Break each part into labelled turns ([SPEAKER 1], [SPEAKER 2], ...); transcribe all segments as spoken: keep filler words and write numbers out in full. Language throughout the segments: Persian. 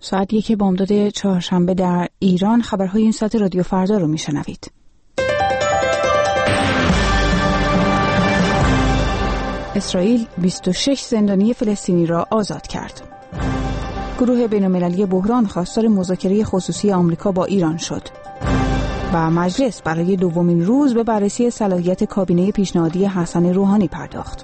[SPEAKER 1] ساعت یک بامداد چهارشنبه در ایران خبرهای این ساعت رادیو فردا رو میشنوید. اسرائیل بیست و شش زندانی فلسطینی را آزاد کرد. گروه بین‌المللی بحران خواستار مذاکره خصوصی آمریکا با ایران شد. و مجلس برای دومین روز به بررسی صلاحیت کابینه پیشنهادی حسن روحانی پرداخت.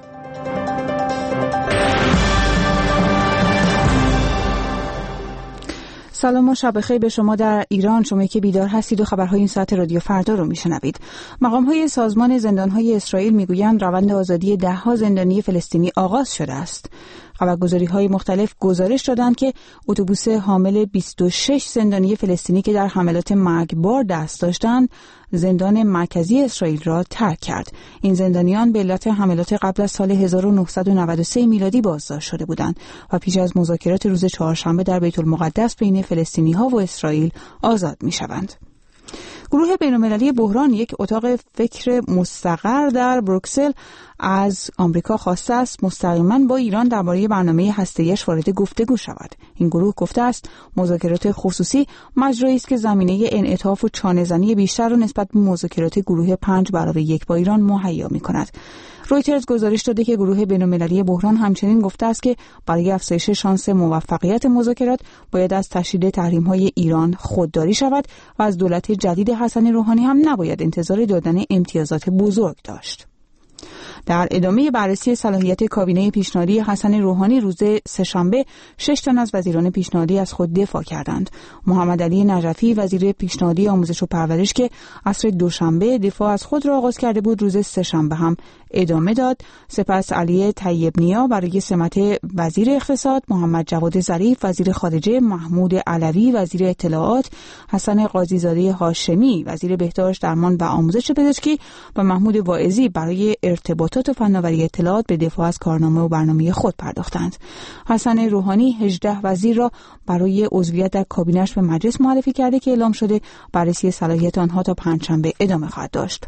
[SPEAKER 1] سلام و شب بخیر به شما در ایران، شما که بیدار هستید و خبرهای این ساعت رادیو فردا رو میشنوید. مقام‌های سازمان زندان‌های اسرائیل میگویند روند آزادی ده‌ها زندانی فلسطینی آغاز شده است. خبرگزاری‌های مختلف گزارش دادند که اتوبوس حامل بیست و شش زندانی فلسطینی که در حملات مرگبار دست داشتند، زندان مرکزی اسرائیل را ترک کرد. این زندانیان به علت حملات قبل از سال هزار و نهصد و نود و سه میلادی بازداشت شده بودند و پیش از مذاکرات روز چهارشنبه در بیت المقدس بین فلسطینی‌ها و اسرائیل آزاد می‌شوند. گروه بین‌المللی بحران، یک اتاق فکر مستقر در بروکسل، از آمریکا خواسته است مستقیما با ایران درباره برنامه هسته‌ایش وارد گفتگو شود. این گروه گفته است مذاکرات خصوصی مجرایی است که زمینه انعطاف و چانه‌زنی بیشتر را نسبت به مذاکرات گروه پنج برابر یک با ایران مهیا می‌کند. رویترز گزارش داده که گروه بین‌المللی بحران همچنین گفته است که برای افزایش شانس موفقیت مذاکرات باید از تشدید تحریم‌های ایران خودداری شود و از دولت جدید حسن روحانی هم نباید انتظار دادن امتیازات بزرگ داشت. در ادامه بررسی صلاحیت کابینه پیشنهادی حسن روحانی روز سه‌شنبه، شش تن از وزیران پیشنهادی از خود دفاع کردند. محمد علی نجفی وزیر پیشنهادی آموزش و پرورش که عصر دوشنبه دفاع از خود را آغاز کرده بود، روز سه‌شنبه هم ادامه داد. سپس علی طیب نیا برای سمت وزیر اقتصاد، محمد جواد ظریف وزیر خارجه، محمود علوی وزیر اطلاعات، حسن قاضی زاده هاشمی وزیر بهداشت، درمان و آموزش پزشکی و محمود واعظی برای ارتباطات و فناوری اطلاعات به دفاع از کارنامه و برنامه خود پرداختند. حسن روحانی هجده وزیر را برای عضویت در کابینه‌اش به مجلس معرفی کرده که اعلام شده بررسی صلاحیت آنها تا پنجشنبه ادامه خواهد داشت.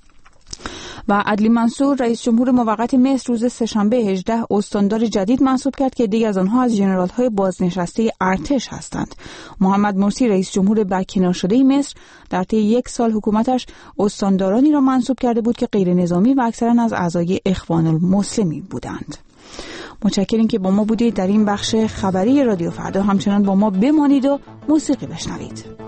[SPEAKER 1] و عدلی منصور رئیس جمهور موقت مصر روز سه‌شنبه هجده استاندار جدید منصوب کرد که دیگر از آنها از ژنرال‌های بازنشسته ارتش هستند. محمد مرسی رئیس جمهور برکنار شده مصر در طی یک سال حکومتش استاندارانی را منصوب کرده بود که غیر نظامی و اکثرا از اعضای اخوان المسلمین بودند. متشکریم که با ما بودید در این بخش خبری رادیو فردا. همچنان با ما بمانید و موسیقی بشنوید.